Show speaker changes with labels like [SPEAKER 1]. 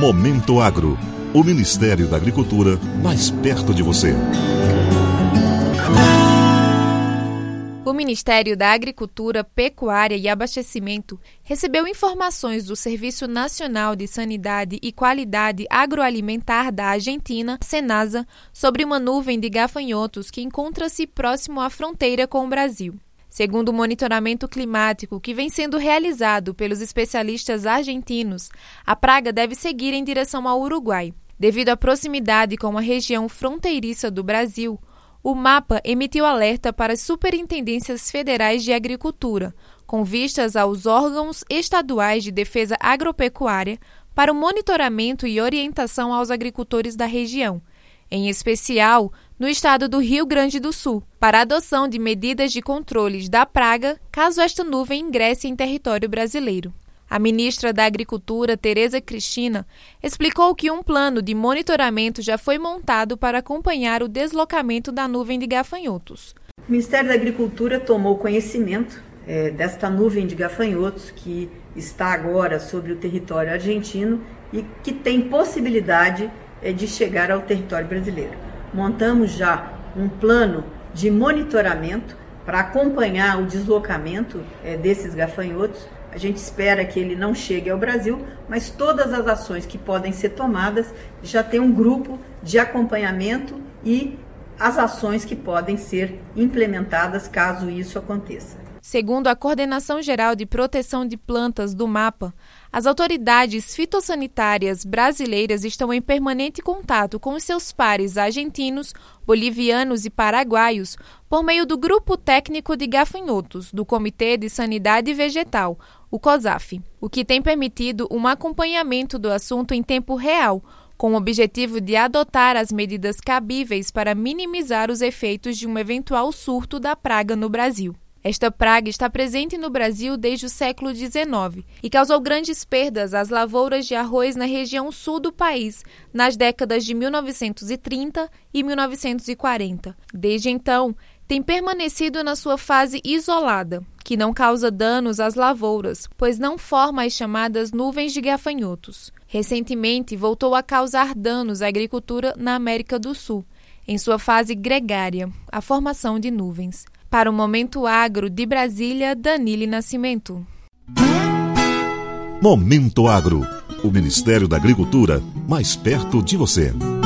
[SPEAKER 1] Momento Agro, o Ministério da Agricultura mais perto de você.
[SPEAKER 2] O Ministério da Agricultura, Pecuária e Abastecimento recebeu informações do Serviço Nacional de Sanidade e Qualidade Agroalimentar da Argentina, Senasa, sobre uma nuvem de gafanhotos que encontra-se próximo à fronteira com o Brasil. Segundo o monitoramento climático que vem sendo realizado pelos especialistas argentinos, a praga deve seguir em direção ao Uruguai. Devido à proximidade com a região fronteiriça do Brasil, o MAPA emitiu alerta para as superintendências federais de agricultura, com vistas aos órgãos estaduais de defesa agropecuária, para o monitoramento e orientação aos agricultores da região, em especial no estado do Rio Grande do Sul, para a adoção de medidas de controles da praga caso esta nuvem ingresse em território brasileiro. A ministra da Agricultura, Tereza Cristina, explicou que um plano de monitoramento já foi montado para acompanhar o deslocamento da nuvem de gafanhotos.
[SPEAKER 3] O Ministério da Agricultura tomou conhecimento desta nuvem de gafanhotos que está agora sobre o território argentino e que tem possibilidade de chegar ao território brasileiro. Montamos já um plano de monitoramento para acompanhar o deslocamento desses gafanhotos. A gente espera que ele não chegue ao Brasil, mas todas as ações que podem ser tomadas já tem um grupo de acompanhamento e as ações que podem ser implementadas caso isso aconteça.
[SPEAKER 2] Segundo a Coordenação Geral de Proteção de Plantas do MAPA, as autoridades fitossanitárias brasileiras estão em permanente contato com os seus pares argentinos, bolivianos e paraguaios por meio do Grupo Técnico de Gafanhotos do Comitê de Sanidade Vegetal, o COSAF, o que tem permitido um acompanhamento do assunto em tempo real, com o objetivo de adotar as medidas cabíveis para minimizar os efeitos de um eventual surto da praga no Brasil. Esta praga está presente no Brasil desde o século XIX e causou grandes perdas às lavouras de arroz na região sul do país nas décadas de 1930 e 1940. Desde então, tem permanecido na sua fase isolada, que não causa danos às lavouras, pois não forma as chamadas nuvens de gafanhotos. Recentemente, voltou a causar danos à agricultura na América do Sul, em sua fase gregária, a formação de nuvens. Para o Momento Agro de Brasília, Danile Nascimento.
[SPEAKER 1] Momento Agro, o Ministério da Agricultura mais perto de você.